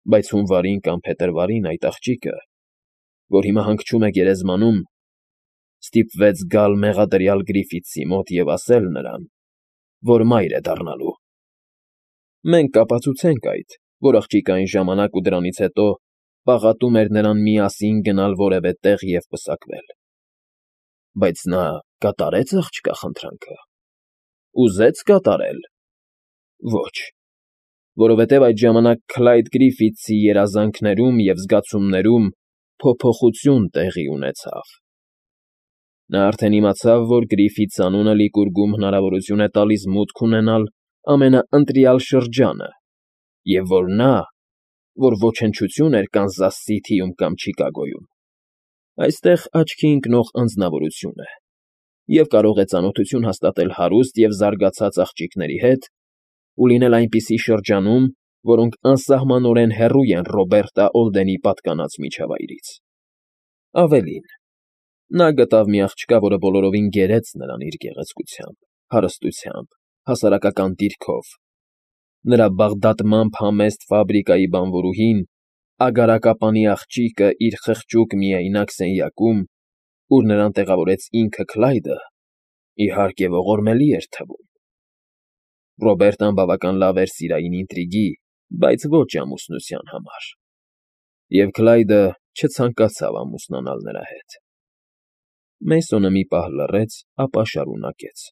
Բայց հունվարին կամ փետրվարին այդ աղջիկը, որ հիմա հանգչում է գերեզմանում, ստիպվեց գալ մեղադրյալ Գրիֆիթսի մոտ և ասել նրան, որ մայր է դառնալու։ Մենք կապացուցենք այդ, որ աղջիկը այն ժամանակ ու դրանից հետո պաղատում էր նրան միասին գնալ որևէ տեղ և պսակվել։ Բայց նա կատարեց աղջկա խնդրանքը։ Ուզեց կատարել։ Ոչ, որովհետև այդ ժամանակ Քլայդ Գրիֆիթսի երազանքներում և զգացումներում փոփոխություն տեղի ունեցավ։ Նա արդեն իմացավ, որ Գրիֆիթս անունը Լիկուրգում հնարավորություն է տալիս մուտք ունենալ ամենաընտրյալ շրջանը, և որ նա, որ ոչնչություն էր Կանզաս Սիթիում կամ Չիկագոյում, այստեղ աչքի ընկնող անձնավորություն է և կարող է ծանոթություն հաստատել հարուստ և զարգացած աղջիկների հետ ու լինել այնպիսի շրջանում, որոնք անսահմանորեն հեռու են Ռոբերտա Օլդենի պատկանած միջավայրից։ Ավելին, նա գտավ մի աղջկա, որը բոլորովին գերեց նրան իր գեղեցկությամբ, հարստությամբ, հասարակական դիրքով։ Նրա բաղդատմամբ համեստ ֆաբրիկայի բանվորուհին, ագարակապանի աղջիկը իր խղճուկ միայնակ սենյակում, ուր նրան տեղավորեց ինքը Քլայդը, իհարկե ողորմելի էր թվում։ Ռոբերտան բավական լավ էր սիրային ինտրիգի, բայց ոչ ամուսնության համար։ Եվ Քլայդը չցանկացավ ամուսնանալ նրա հետ։ Մեյսոնը մի պահ լռեց, ապա շարունակեց.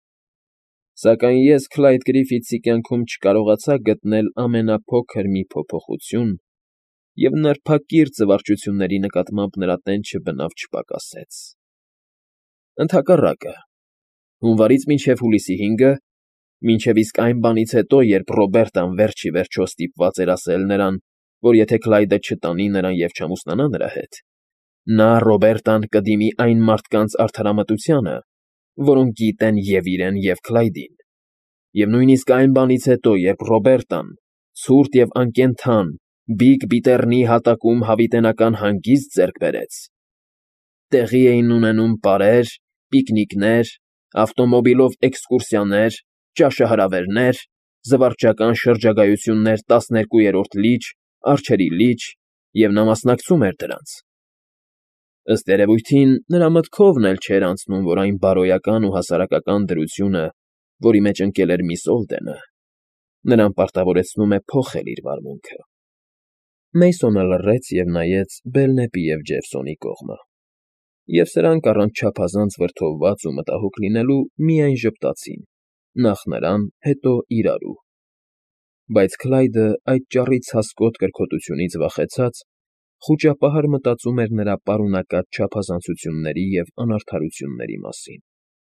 Սակայն ես Քլայդ Գրիֆիթսի կյանքում չկարողացա գտնել ամենափոքր մի փոփոխություն, և նրբակիր զվարճությունների նկատմամբ նրա տենչը բնավ չպակասեց։ Ընդհակառակը, հունվարից մինչև հուլիսի 5-ը, մինչև իսկ այն բանից հետո, երբ Ռոբերտան վերջ ի վերջո ստիպված էր ասել նրան, որ եթե Քլայդը չտանի նրան և չամուսնանա նրա հետ, նա Ռոբերտան կդիմի այն մարդկանց արդարամտությանը, որոնք գիտեն և իրեն, և Քլայդին, և նույնիսկ այն բանից հետո, երբ Ռոբերտան, ցուրտ և անկենդան, Բիգ Բիթեռնի հատակում հավիտենական հանգիստ ձեռք բերեց, տեղի էին ունենում պարեր, պիկնիկներ, ավտոմոբիլով էքսկուրսիաներ, ճաշահրավերներ, զվարճական շրջագայություններ 12-րդ լիճ, արջերի լիճ, և նա մասնակցում էր դրանց։ Ըստ երևույթին, նրա մտքովն էլ չէր անցնում, որ այն բարոյական ու հասարակական դրությունը, որի մեջ ընկել էր միս Օլդենը, նրան պարտավորեցնում է փոխել իր վարմունքը։ Մեյսոնը լռեց և նայեց Բելնեպի և Ջեֆսոնի կողմը, և սրանք առանց չափազանց վրդովված ու մտահոգ լինելու միայն ժպտացին, նախ նրան, հետո իրարու։ Բայց Քլայդը այդ ճառից հասկոտ կրքոտությունից վախեցած, խուճապահար մտածում էր նրա պարունակած չափազանցությունների և անարդարությունների մասին։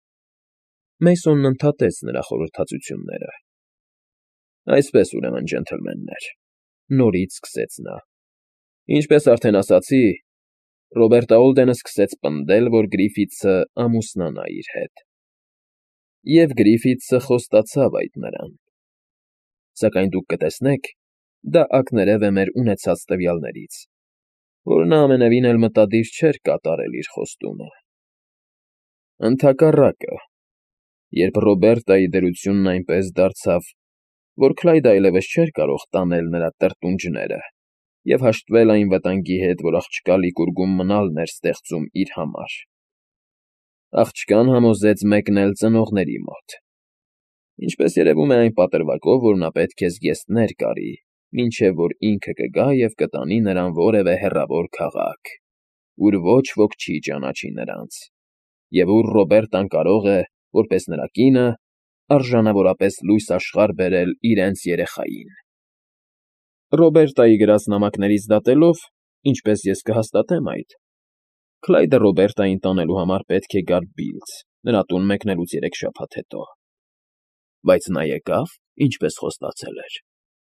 Մեյսոնն ընդհատեց նրա խորհրդածությունները։ Այսպես, ուրեմն, ջենթլմեններ, նորից սկսեց նա. Ինչպես արդեն ասացի, Ռոբերտա Օլդենը սկսեց պնդել, որ Գրիֆիթսը ամուսնանա իր հետ։ Եվ Գրիֆիթսը խոստացավ այդ նրան։ Սակայն դուք կտեսնեք, դա ակներև է մեր ունեցած տվյալներից, որ նա ամենևին էլ մտադիր չէր կատարել իր խոստումը։ Ընդհակառակը, երբ Ռոբերտայի դրությունն այնպես դարձավ, որ Քլայդը այլևս չէր կարող տանել նրա տրտունջները և հաշտվել այն վտանգի հետ, որ աղջկա Լիկուրգում մնալն էր ստեղծում իր համար, աղջկան համոզեց մեկնել ծնողների մոտ, ինչպես երևում է այն պատրվակով, որ նա պետք է զգեստներ կարի, մինչև որ ինքը կգա և կտանի նրան որևէ հեռավոր քաղաք, ուր ոչ ոք չի ճանաչի նրանց, և ուր Ռոբերտան կարող է, որպես նրա կինը, արժանավորապես լույս աշխարհ բերել իրենց երեխային։ Ռոբերտայի գրած նամակներից դատելով, ինչպես ես կհաստատեմ այդ, Քլայդը Ռոբերտային տանելու համար պետք է գար Բիլձ, նրա տուն մեկնելուց 3 շաբաթ հետո։ Բայց նա եկա՞վ, ինչպես խոստացել էր։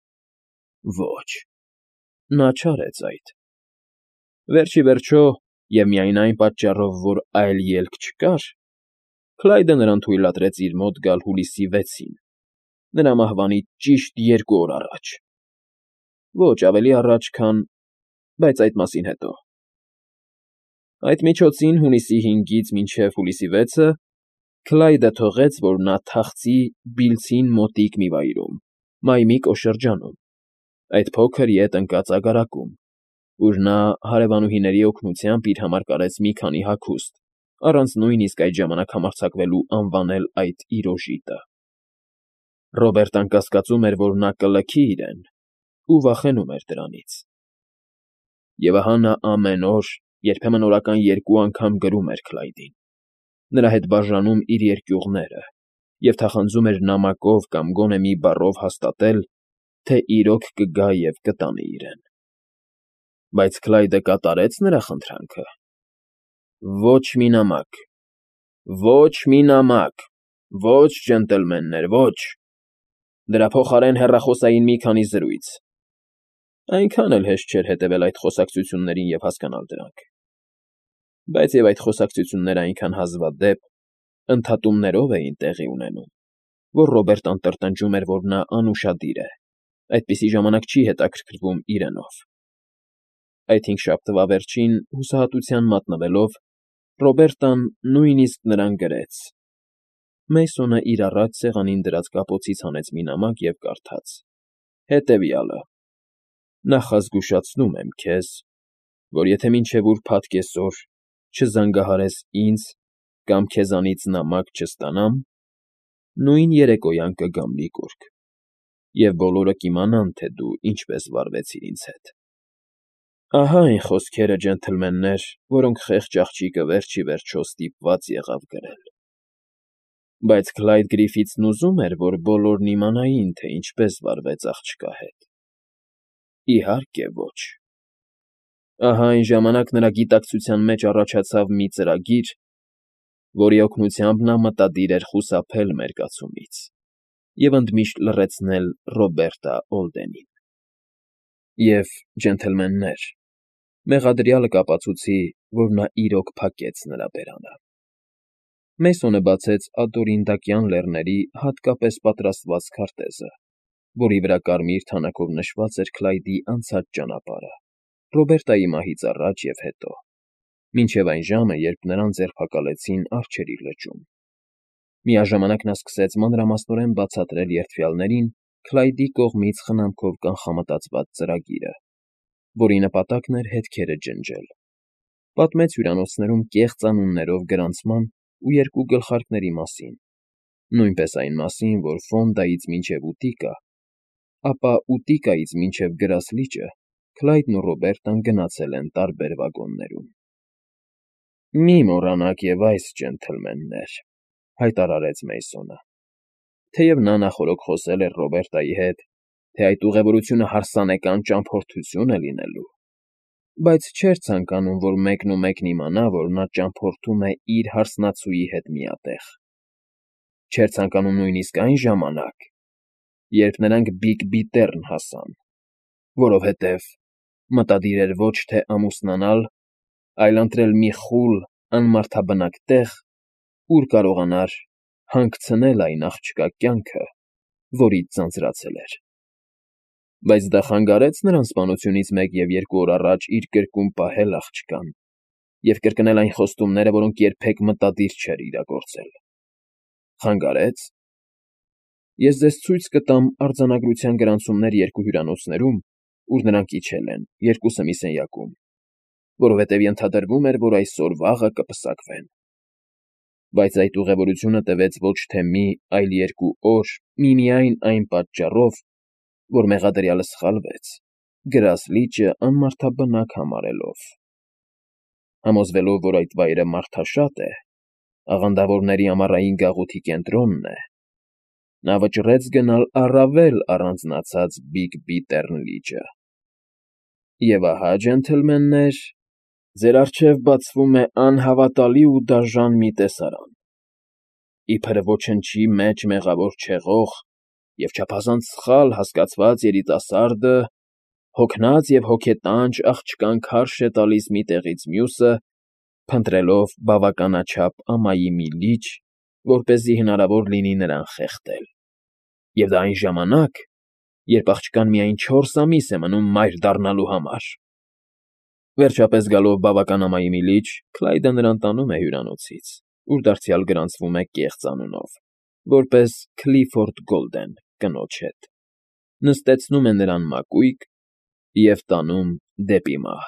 Ոչ, նա չարեց այդ։ Վերջ ի վերջո, և միայն այն պատճառով, որ այլ ելք չկար, Քլայդը նրան թույլատրեց իր մոտ գալ հուլիսի 6-ին, նրա մահվանից ճիշտ 2 օր առաջ։ Ոչ ավելի առաջ, քան… բայց այդ մասին հետո։ Այդ միջոցին հունիսի 5-ից մինչև հուլիսի 6-ը Քլայդը թողեց, որ նա թախծի Բիլձին մոտիկ մի վայրում, Մայմիկո շրջանում, Այդ փոքր ետ ընկած ագարակում, ուր նա հարևանուհիների օգնությամբ իր համար կարեց մի քանի հագուստ, առանց նույնիսկ այդ ժամանակ համարձակվելու անվանել այդ իր օժիտը։ Ռոբերտն կասկածում էր, որ նա կլքի իրեն, ու վախենում էր դրանից։ Եվ ահա նա ամեն օր, երբեմն օրական 2 անգամ գրում էր Քլայդին, նրա հետ բաժանում իր երկյուղները և թախանձում էր նամակով կամ գոնե մի բառով հաստատել, թե իրոք կգա և կտանի իրեն։ Բայց Քլայդը կատարեց նրա խնդրանքը։ Ոչ մի նամակ, ոչ մի նամակ, ոչ, ջենտլմեններ, ոչ։ Դրա փոխարեն հեռախոսային մի քանի զրույց։ Այնքան էլ հեշտ չէր հետևել այդ խոսակցություններին և հասկանալ դրանք։ Բայց և այդ խոսակցությունները այնքան հազվադեպ, ընդհատումներով էին տեղի ունենում, որ Ռոբերտն տրտնջում էր, որ նա անուշադիր է, այդպիսի ժամանակ չի հետաքրքրվում իրենով։ Այդ հինգշաբթվա վերջին, հուսահատության մատնվելով, Ռոբերտն նույնիսկ նրան գրեց։ Մեյսոնը իր առաջ սեղանին դրած կապոցից հանեց մի նամակ և կարդաց. Հետևյալը. Նախազգուշացնում եմ քեզ, որ եթե մինչև ուրբաթ կեսօր չզանգահարես ինձ կամ քեզանից նամակ չստանամ, նույն երեկոյան կգամ մի կուռք, և բոլորը կիմանան, թե դու ինչպես վարվեցիր ինձ հետ։ Ահա այն խոսքերը, ջենտլմեններ, որոնք խեղճ աղջիկը վերջ ի վերջո ստիպված եղավ գրել։ Բայց Քլայդ Գրիֆիթսն ուզում էր, որ բոլորն իմանային, թե ինչպես վարվեց աղջկա հետ։ Իհարկե ոչ։ Ահա այն ժամանակ նրա գիտակցության մեջ առաջացավ մի ծրագիր, որի օգնությամբ նա մտադիր էր խուսափել մերկացումից և ընդմիշտ լռեցնել Ռոբերտա Օլդենին։ Եվ, ջենտլմեններ, մեղադրյալը կապացուցի, որ նա իրոք փակեց նրա բերանը։ Մեյսոնը բացեց ադորինդակյան լեռների հատկապես պատրաստված քարտեզը, որի վրա կարմիր թանաքով նշված էր Քլայդի անցած ճանապարհը, Ռոբերտայի մահից առաջ և հետո, մինչև այն ժամը, երբ նրան ձերբակալեցին Արջերի լճում։ Միաժամանակ նա սկսեց մանրամասնորեն բացատրել երդվյալներին Քլայդի կողմից խնամքով կանխամտածված ծրագիրը, որի նպատակն էր հետքերը ջնջել։ Պատմեց հյուրանոցներում կեղծ անուններով գրանցման ու 2 գլխարկների մասին, նույնպես այն մասին, որ Ֆոնդայից մինչև Ուտիկա, ապա Ուտիկայից մինչև Գրասլիճը Քլայդն ու Ռոբերտն գնացել են տարբեր վագոններում։ Մի մոռանաք և այս, ջենտլմեններ, հայտարարեց Մեյսոնը, թեև նա նախօրոք խոսել էր Ռոբերտայի հետ, թե այդ ուղևորությունը հարսանեկան ճամփորդություն է լինելու, բայց չէր ցանկանում, որ մեկնումեկն իմանա, որ նա ճամփորդում է իր հարսնացուի հետ միատեղ։ Չէր ցանկանում նույնիսկ այն ժամանակ, երբ նրանք Բիգ Բիթեռն հասան, որովհետև մտադիր էր ոչ թե ամուսնանալ, այլ ընտրել մի խուլ, անմարդաբնակ տեղ, ուր կարողանար հանգցնել այն աղջկա կյանքը, որից ձանձրացել էր։ Բայց դա խանգարեց նրան սպանությունից 1 և 2 օր առաջ իր կրկում պահել աղջկան և կրկնել այն խոստումները, որոնք երբեք մտադիր չէր իրագործել։ Խանգարեց։ Ես ձեզ ցույց կտամ արձանագրության գրանցումներ 2 հյուրանոցներում, ուր նրանք իջել են, 2-ը մի սենյակում, որովհետև ենթադրվում էր, որ այսօր վաղը կպսակվեն։ Բայց այդ ուղևորությունը տևեց ոչ թե մի, այլ 2 օր, միմիայն այն պատճառով, որ մեղադրյալը սխալվեց, Գրասլիճը անմարդաբնակ համարելով։ Համոզվելով, որ այդ վայրը մարդաշատ է, աղանդավորների ամառային գաղութի կենտրոնն է, նա վճռեց գնալ առավել առանձնացած Բիգ Բիթեռն լիճը։ Եվ ահա, ջենտլմեններ, ձեր առջև բացվում է անհավատալի ու դաժան մի տեսարան։ Իբր ոչնչի մեջ մեղավոր չեղող և չափազանց սխալ հասկացված երիտասարդը, հոգնած և հոգետանջ աղջկան քարշ է տալիս մի տեղից մյուսը, փնտրելով բավականաչափ ամայի մի լիճ, որպեսզի հնարավոր լինի նրան խեղդել։ Եվ դա այն ժամանակ, երբ աղջկան միայն 4 ամիս է մնում մայր դառնալու համար։ Վերջապես գալով բավական ամայի մի լիճ, Քլայդը նրան տանում է հյուրանոցից, ուր դարձյալ գրանցվում է կեղծ անունով, որպես Քլիֆորդ Գոլդեն կնոջ հետ։ նստեցնում է նրան մակույկ և տանում դեպի մահ։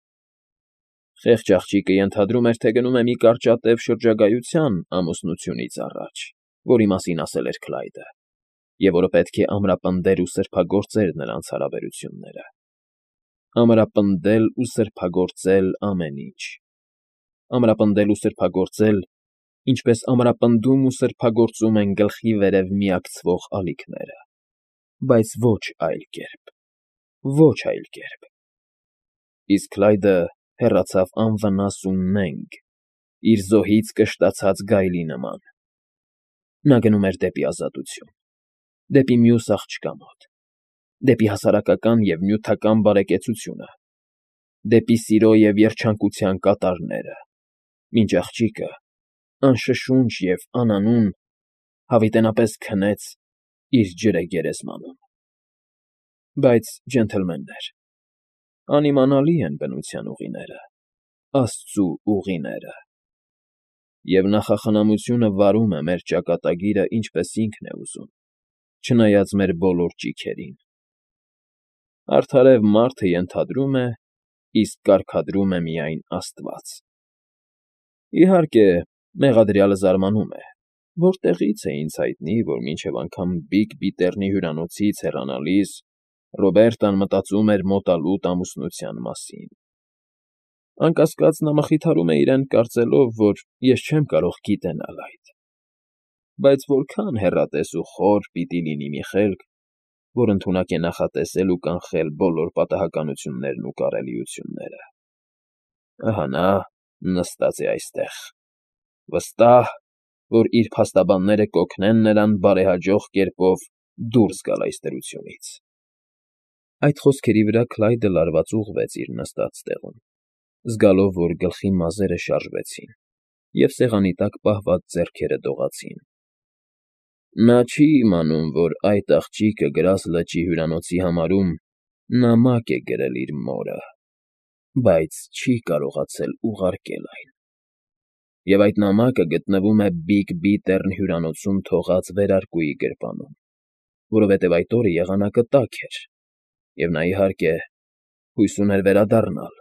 Խեղճ աղջիկը ենթադրում էր, թե գնում է մի կարճատև շրջագայության ամուսնությունից առաջ, որի մասին ասել էր Քլայդը, և որը պետք է ամրապնդեր ու սրբագործեր նրանց հարաբերությունները։ Ամրապնդել ու սրբագործել ամեն ինչ։ Ամրապնդել ու սրբագործել, ինչպես ամրապնդում ու սրբագործում են գլխի վերև միակցվող ալիքները, բայց ոչ այլ կերպ, ոչ այլ կերպ։ Իսկ Քլայդը հեռացավ անվնաս ու նենգ, իր զոհից կշտացած գայլի նման։ Նա գնում էր դեպի ազատություն, դեպի մյուս աղջկա մոտ, դեպի հասարակական և նյութական բարեկեցությունը, դեպի սիրո և երջանկության կատարները, մինչ աղջիկը, անշշունչ և անանուն, հավիտենապես քնեց իր ջրե գերեզմանում։ Բայց, ջենթլմեններ, անիմանալի են բնության ուղիները, աստծու ուղիները, և նախախնամությունը վարում է մեր ճակատագիրը, ինչպես ինքն է ուզում, չնայած մեր բոլոր ճիգերին։ Արդարև մարդը ենթադրում է, իսկ կարգադրում է միայն Աստված։ Իհարկե, մեղադրյալը զարմանում է, որտեղի՞ց է ինձ հայտնի, որ մինչև անգամ Բիգ Բիტერնի հյուրանոցից հեռանալիս Ռոբերտան մտածում էր մոտալուտ ամուսնության մասին։ Անկասկած, նա մխիթարում է իրեն, կարծելով, որ ես չեմ կարող գիտենալ այդ։ Բայց որքան հեռատես ու խոր պիտի լինի մի խելք, որ ընդունակ է նախատեսել ու կանխել բոլոր պատահականություններն ու կարելիությունները։ Ահա նա նստած է այստեղ, վստահ, որ իր փաստաբանները կօգնեն նրան բարեհաջող կերպով դուրս գալ այս դրությունից։ Այդ խոսքերի վրա Քլայդը լարված ուղղվեց իր նստած տեղում, զգալով, որ գլխի մազերը շարժվեցին, և սեղանի տակ պահված ձեռքերը դողացին։ Նա չի իմանում, որ այդ աղջիկը Գրաս լճի հյուրանոցի համարում նամակ է գրել իր մորը, բայց չի կարողացել ուղարկել այն։ Եվ այդ նամակը գտնվում է Բիգ Բիտեռն հյուրանոցում թողած վերարկուի գրպանում, որովհետև այդ օրը եղանակը տաք էր, և նա, իհարկե, հույս ուներ վերադառնալ։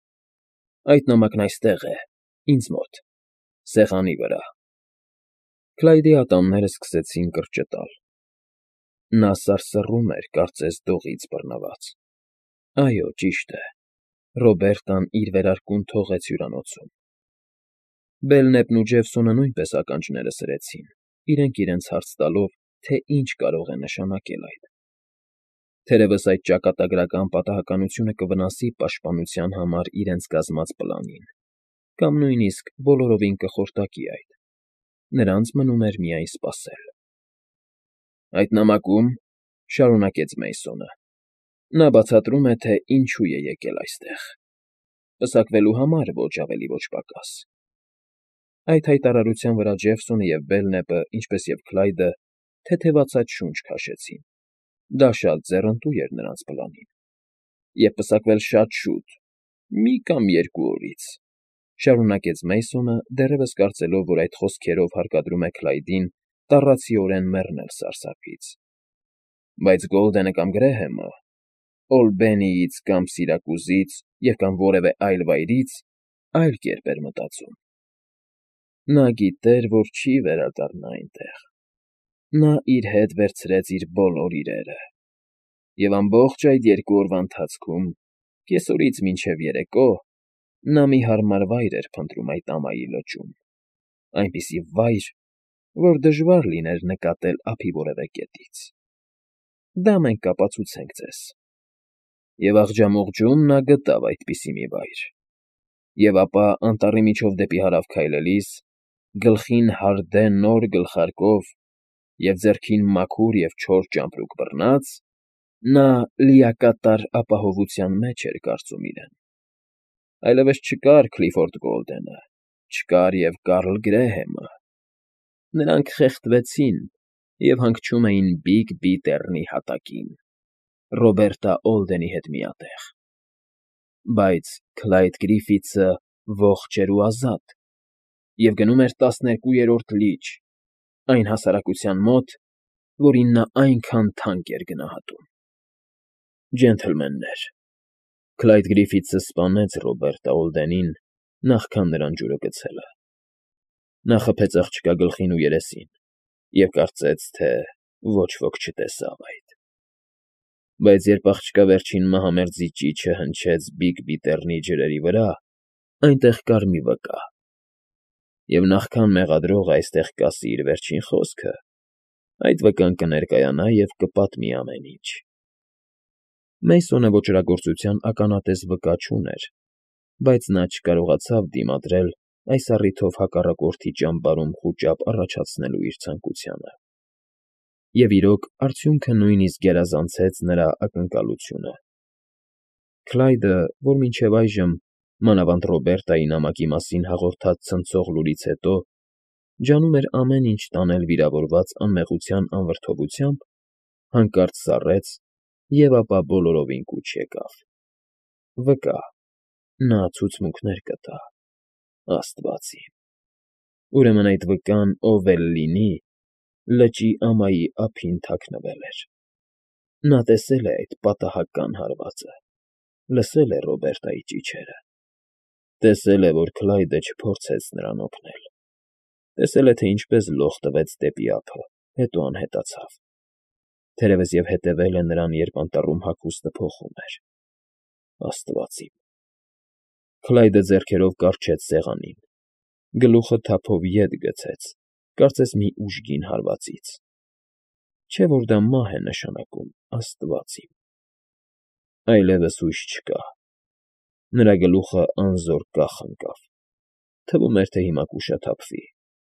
Այդ նամակն այստեղ է, ինձ մոտ, սեղանի վրա։ Քլայդի ատամները սկսեցին կրճտալ։ Նա սարսռում էր, կարծես դողից բռնված։ Այո, ճիշտ է, Ռոբերտան իր վերարկուն թողեց հյուրանոցում։ Բելնեպն ու Ջեֆսոնը նույնպես ականջները սրեցին, իրենք իրենց հարց տալով, թե ինչ կարող է նշանակել այդ։ Թերևս այդ ճակատագրական պատահականությունը կվնասի պաշտպանության համար իրենց կազմած պլանին, կամ նույնիսկ բոլորովին կխորտակի այդ։ Նրանց մնում էր միայն սպասել։ Այդ նամակում, շարունակեց Մեյսոնը, նա բացատրում է, թե ինչու է եկել այստեղ։ Պսակվելու համար, ոչ ավելի, ոչ պակաս։ Այդ հայտարարության վրա Ջեֆսոնը և Բելնեպը, ինչպես և Քլայդը, թեթևացած շունչ քաշեցին։ Դա շատ ձեռնտու էր նրանց պլանին։ Եվ պսակվել շատ շուտ, մի կամ երկու օրից, շարունակեց Մեյսոնը, դեռևս կարծելով, որ այդ խոսքերով հարկադրում է Քլայդին տառացիորեն մեռնել սարսափից։ Բայց Գոլդենը կամ Գրեհեմը, Օլբենիից կամ Սիրակուզից և կամ որևէ այլ վայրից այլ կերպ էր մտածում։ Նա գիտեր, որ չի վերադառնա այնտեղ։ Նա իր հետ վերցրեց իր բոլոր իրերը։ Եվ ամբողջ այդ 2 օրվա ընթացքում, կեսօրից մինչև երեկո, նա մի հարմար վայր էր փնտրում այդ ամայի լճում, այնպիսի վայր, որ դժվար լիներ նկատել ափի որևէ կետից։ Դա մենք կապացուցենք ձեզ։ Եվ աղջամուղջում նա գտավ այդպիսի մի վայր։ Եվ ապա անտառի միջով դեպի հարավ քայլելիս, գլխին հարդե նոր գլխարկով և ձեռքին մաքուր և չոր ճամպրուկ բռնած, նա լիակատար ապահովության մեջ էր կարծում իրեն։ Այլևս չկար Քլիֆորդ Գոլդենը, չկար և Կարլ Գրեհեմը։ Նրանք խեղդվեցին և հանգչում էին Բիգ Բիտեռնի հատակին, Ռոբերտա Օլդենի հետ միատեղ։ Բայց Քլայդ Գրիֆիթսը ողջ էր ու ազատ, և գնում էր 12-րդ լիճ, այն հասարակության մոտ, որին նա այնքան թանկ էր գնահատում։ Ջենթլմեններ, Քլայդ Գրիֆիթսը սպանեց Ռոբերտ Օլդենին, նախքան նրան ջուրը գցելը։ Նա խփեց աղջկա գլխին ու երեսին և կարծեց, թե ոչ ոք չտեսավ այդ։ Բայց երբ աղջկա վերջին մահամերձի ճիչը հնչեց Բիգ Բիթեռնի ջրերի վրա, այնտեղ կար մի վկա, և նախքան մեղադրողը այստեղ կասի իր վերջին խոսքը, այդ վկան կներկայանա և կպատմի ամեն ինչ։ Մեյսոնը ոճրագործության ականատես վկա չուներ, բայց նա չկարողացավ դիմադրել այս առիթով հակառակորդի ճամբարում խուճապ առաջացնելու իր ցանկությանը։ Եվ իրոք, արդյունքը նույնիսկ գերազանցեց նրա ակնկալությունը։ Քլայդը, որ մինչև այժմ, մանավանդ Ռոբերտայի նամակի մասին հաղորդած ցնցող լուրից հետո, ջանում էր ամեն ինչ տանել վիրավորված անմեղության անվրդովությամբ, հանկարծ սառեց և ապա բոլորովին կուչ եկավ։ Վկա, նա ցուցմունքներ կտա, աստված իմ։ Ուրեմն այդ վկան, ով էլ լինի, լճի ամայի ափին թաքնվել էր։ Նա տեսել է այդ պատահական հարվածը, լսել է Ռոբերտայի ճիչերը, տեսել է, որ Քլայդը չփորձեց նրան օգնել, տեսել է, թե ինչպես լող տվեց դեպի ափը, հետո անհետացավ, թերևս և հետևել է նրան, երբ անտառում հագուստը փոխում էր։ Աստված իմ։ Քլայդը ձեռքերով կառչեց սեղանին, գլուխը թափով ետ գցեց, կարծես մի ուժգին հարվածից։ Չէ՞ որ դա մահ է նշանակում, աստված իմ։ Այլևս հույս չկա։ Նրա գլուխը անզոր կախ ընկավ, թվում էր, թե հիմա կուշաթափվի։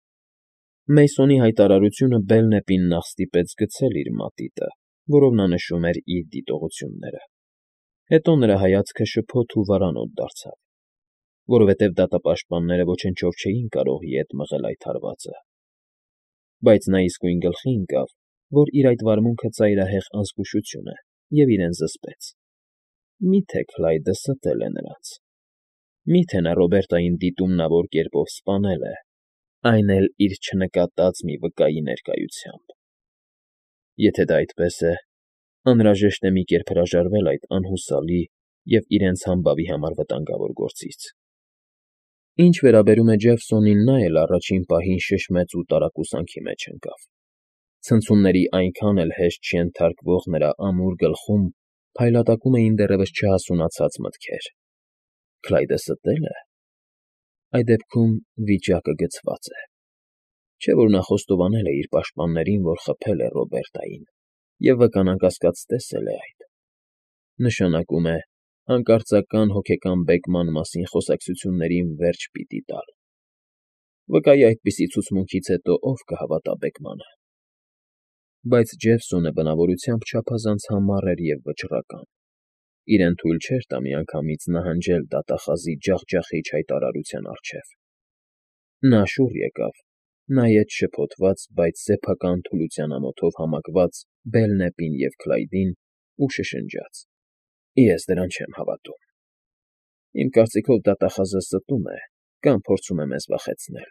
Մեյսոնի հայտարարությունը Բելնեպին նախ ստիպեց գցել իր մատիտը, որով նա նշում էր իր դիտողությունները։ Հետո նրա հայացքը շփոթ ու վարանոտ դարձավ, որովհետև դատապաշտպանները ոչնչով չէին կարող ետ մղել այդ հարվածը։ Բայց նա իսկույն գլխի ընկավ, որ իր այդ վարմունքը ծայրահեղ անզգուշություն է, և իրեն զսպեց։ Մի՞թե Քլայդը ստել է նրանց։ Մի՞թե նա Ռոբերտային դիտումնավոր կերպով սպանել է, այն էլ իր չնկատած մի վկայի ներկայությամբ։ Եթե դա այդպես է, անհրաժեշտ է մի կերպ հրաժարվել այդ անհուսալի և իրենց համբավի համար վտանգավոր գործից։ Ինչ վերաբերում է Ջեֆսոնին, նա էլ առաջին պահին շշմեց ու տարակուսանքի մեջ ընկավ։ Ցնցումների այնքան էլ հեշտ չենթարկվող նրա ամուր գլխում փայլատակում էին դեռևս չհասունացած մտքեր։ Քլայդը ստե՞լ է։ Այդ դեպքում վիճակը գցված է։ Չէ՞ որ նա խոստովանել է իր պաշտպաններին, որ խփել է Ռոբերտային, և վկան անկասկած տեսել է այդ։ Նշանակում է, հանկարծական հոգեկան բեկման մասին խոսակցություններին վերջ պիտի տալ։ Վկայի այդպիսի ցուցմունքից հետո ով կհավատա բեկմանը։ Բայց Ջեֆսոնը բնավորությամբ չափազանց համառ էր և վճռական։ Իրեն թույլ չէր տա միանգամից նահանջել դատախազի ջախջախիչ հայտարարության առջև։ Նա շուռ եկավ, նայեց շփոթված, բայց սեփական թուլության ամոթով համակված Բելնեպին և Քլայդին ու շշնջաց. Ես դրան չեմ հավատում։ Իմ կարծիքով դատախազը ստում է կամ փորձում է մեզ վախեցնել։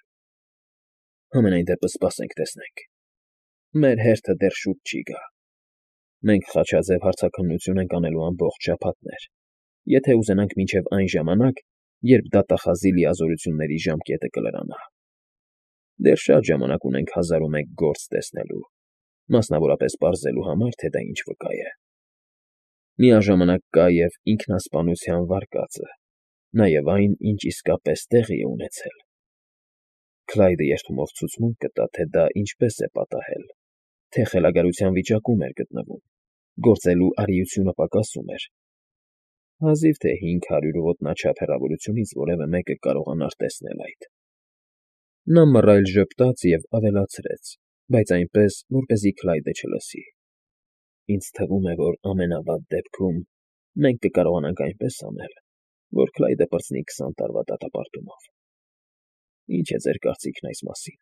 Համենայն դեպս սպասենք տեսնենք։ Մեր հերթը դեռ շուտ չի գա։ Մենք խաչաձև հարցաքննություն ենք անելու ամբողջ շաբաթներ, եթե ուզենանք մինչև այն ժամանակ, երբ դատախազի լիազորությունների ժամկետը կլրանա։ Դեռ շատ ժամանակ ունենք 1001 գործ տեսնելու, մասնավորապես պարզելու համար, թե դա ինչ վկա է։ Միաժամանակ կա և ինքնասպանության վարկածը, նաև այն, ինչ իսկապես տեղի է ունեցել։ Քլայդը երդումով ցուցմունք կտա, թե դա ինչպես է պատահել, թե խելագարության վիճակում էր գտնվում, գործելու արիությունը պակասում էր։ Հազիվ թե 500 ոտնաչափ հեռավորությունից որևէ մեկը կարողանար տեսնել այդ։ Նա մռայլ ժպտաց և ավելացրեց, բայց այնպես, որպեսզի Քլայդը չլսի. Ինձ թվում է, որ ամենավատ դեպքում մենք կկարողանանք այնպես անել, որ Քլայդը պրծնի 20 տարվա դատապարտումով։ Ի՞նչ է ձեր կարծիքն այս մասին։